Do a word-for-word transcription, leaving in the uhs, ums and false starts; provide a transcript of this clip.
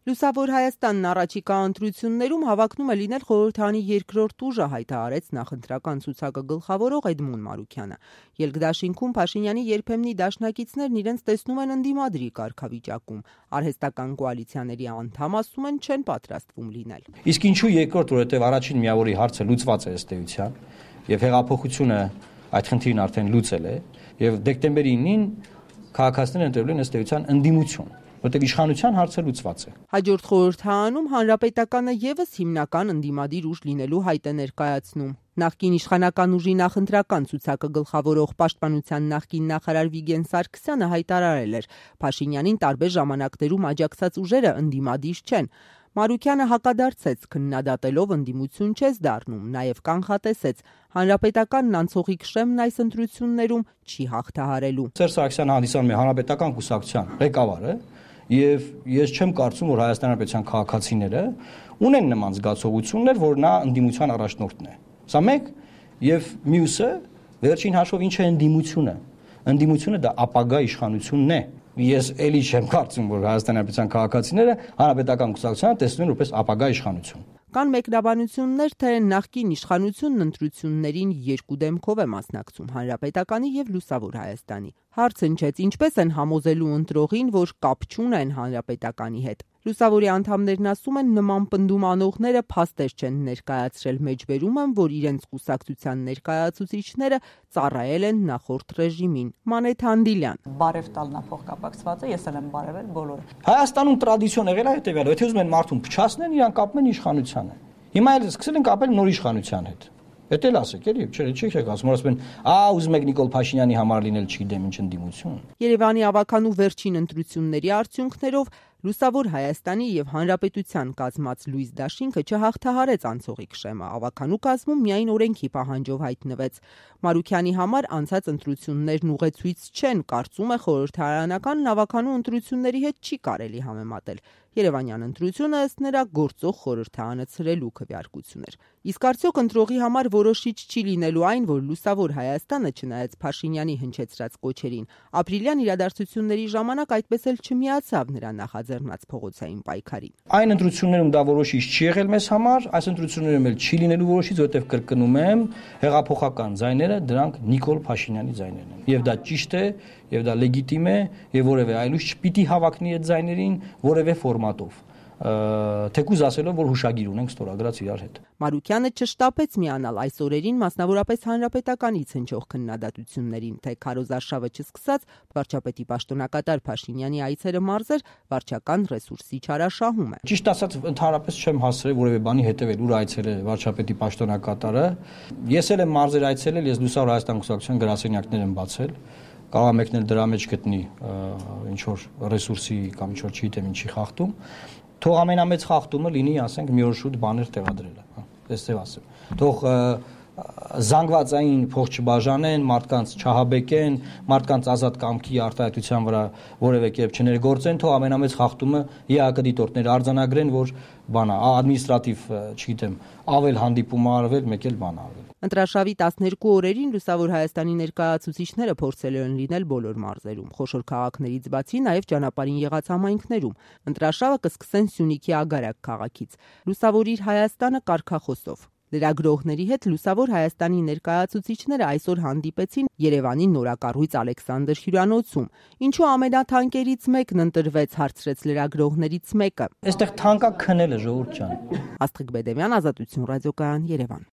Լուսավոր Հայաստանն առաջիկա ընտրություններում հավակնում է լինել խորհրդարանի երկրորդ ուժը, հայտարարեց նախընտրական ցուցակը գլխավորող Էդմոն Մարուքյանը։ Ելքդաշինքում Փաշինյանի երբեմնի դաշնակիցներն իրենց տեսնում են ընդդիմադրի կարգավիճակում։ Արհեստական կոալիցիաների անդամ ասում են չեն պատրաստվում լինել։ Իսկ ինչու երկրորդ, որովհետև առաջին միավորի հարցը լուծված է ըստ էության, եւ հեղափոխությունը այդ խնդիրն արդեն լուծել է, եւ դեկտեմբերի ինին քաղաքացիներն ընտրել են ըստ էության ընդդիմություն, որտեղ իշխանության հարցը լուծված է։ Հաջորդ խորհրդարանում Հանրապետականը եւս հիմնական ընդդիմադիր ուժ լինելու հայտ է ներկայացնում։ Նախկին իշխանական ուժի նախընտրական ցուցակը գլխավորող Պաշտպանության նախկին նախարար Վիգեն Սարգսյանը հայտարարել էր. Փաշինյանին տարբեր ժամանակներում աջակցած ուժերը ընդդիմադիր չեն։ Մարուքյանը հակադարձեց, քննադատելով ընդդիմություն չես դառնում, նաև կանխատեսեց Հանրապետականն անցողիկ շեմն այս ընտրություններում չի հաղթահարելու։ Սերժ Սարգսյանը հանդիսանում է Հանրապետական կուսակցության ղեկավարը, եւ ես չեմ կարծում, որ Հայաստան Հանրապետության քաղաքացիները ունեն նման զգացողություններ, որ նա ընդդիմության առաջնորդն է։ Սա մեկ, եւ մյուսը վերջին հաշվով ինչ է ընդդիմությունը։ Ընդդիմությունը դա ապագա իշխանությունն է։ Ես էլի չեմ կարծում, որ Հայաստան Հանրապետության քաղաքացիները Հանրապետական կուսակցությանը տեսնում են որպես ապագա իշխանություն։ Կան մեկնաբանություններ, թե նախկին իշխանությունն ընտրություններին երկու դեմքով է մասնակցում՝ Հանրապետականի եւ Լուսավոր Հայաստանի։ Հարց հնչեց, ինչպես են համոզելու ընտրողին, որ կապ չունեն Հանրապետականի հետ։ Լուսավորի անդամներն ասում են, նման պնդում անողները փաստեր չեն ներկայացրել, մեջբերում են, որ իրենց կուսակցության ներկայացուցիչները ծառայել են նախորդ ռեժիմին։ Մանեթ Հանդիլյան։ Բարև տալնա փոխկապակցված է, ես էլ եմ բարևել բոլորը։ Հայաստանում տրադիցիոն եղել է հետեւյալը, եթե ուզում են մարդուն փչացնեն, իրան կապում են իշխանությանը։ Հիմա էլ սկսել են կապել նոր իշխանության հետ։ Էդ էլ ասեք, էլի, չէ, չի եք ասում, ասում են, «Ա, ուզում եք Նիկոլ Փաշինյանի համար լինել չգիտեմ ինչ ընդդիմություն»։ Երևանի ավականու վերջին ընտրությունների արդյունքներով Լուսավոր Հայաստանի եւ Հանրապետության կազմած լույս դաշինքը չհաղթահարեց անցողիկ շեմը, ավականու կազմում միայն օրենքի պահանջով հայտնվեց։ Մարուքյանի համար անցած ընտրություններն ուղեցույց չեն, կարծում է խորհրդարանական ավականու ընտրությունների հետ չի կարելի համեմատել։ Երևանյան ընտրությունը ըստ նրա գործող խորհրդարանը ցրելու քվեարկություն էր։ Իսկ արդյոք ընտրողի համար որոշիչ չի լինելու այն, որ Լուսավոր Հայաստանը, չնայած Փաշինյանի հնչեցրած կոչերին, ապրիլյան իրադարձությունների ժամանակ այդպես էլ չմիացավ նրա նախաձեռնած փողոցային պայքարին։ Այն ընտրություններում դա որոշիչ չի եղել մեզ համար, այս ընտրություններում էլ չի լինելու որոշիչ, որովհետև կրկնում եմ, հեղափոխական ձայները դրանք Նիկոլ Փաշինյանի ձայներն են։ Եվ դա ճիշտ է, եւ դա լեգիտիմ է, եւ որևէ այլուց չպիտի հավակնի այդ ձայներին որևէ ֆորմատով։ Թեկուզ ասելով, որ հուշագիր ունենք ստորագրած իրար հետ։ Մարուքյանը չշտապեց միանալ այս օրերին, մասնավորապես Հանրապետականից հնչող քննադատություններին, թե քարոզարշավը չսկսած վարչապետի պաշտոնակատար Փաշինյանի այցերը մարզեր վարչական ռեսուրսի չարաշահում է։ Ճիշտ ասած, ընդհանրապես չեմ հասցրել որևէ բանի հետևել, ուր այցել է վարչապետի պաշտոնակատարը։ Ես էլ եմ մարզեր այցելել, ես Լուսավոր Հայաստան կուսակցության գրասենյակներ եմ բացել։ Կարող է մեկն էլ դրա մեջ գտնի ինչ որ ռեսուրսի կամ ինչ որ չգիտեմ ինչի խախտում։ Թող ամենամեծ խախտումը լինի, ասենք, մի օր շուտ բաներ տեղադրելը, այսպես ասեմ։ Թող զանգվածային փող չբաժանեն, մարդկանց չհաբեկեն, մարդկանց ազատ կամքի արտահայտության վրա որևէ կերպ չներգործեն, թող ամենամեծ խախտումը ԵԱԿ դիտորդները արձանագրեն, որ բանա, ադմինիստրատիվ, չգիտեմ, ավել հանդիպում արվել, մեկ էլ բան արվել։ Ընտրաշավի տասներկու օրերին Լուսավոր Հայաստանի ներկայացուցիչները փորձել են լինել բոլոր մարզերում, խոշոր քաղաքներից բացի նաև ճանապարհին եղած համայնքներում։ Ընտրաշավը կսկսեն Սյունիքի Ագարակ քաղաքից։ Լուսավոր իր Հայաստանը կարգախոսով։ Լրագրողների հետ Լուսավոր Հայաստանի ներկայացուցիչները այսօր հանդիպեցին Երևանի նորակառույց Ալեքսանդր հյուրանոցում։ Ինչու ամենաթանկերից մեկն ընտրվեց, հարցրեց լրագրողներից մեկը։ Այստեղ թանկա քնելը, ժողովուրդ ջան։ Աստղիկ Բեդևյան, Ազատություն ռադիոկայան, Երևան։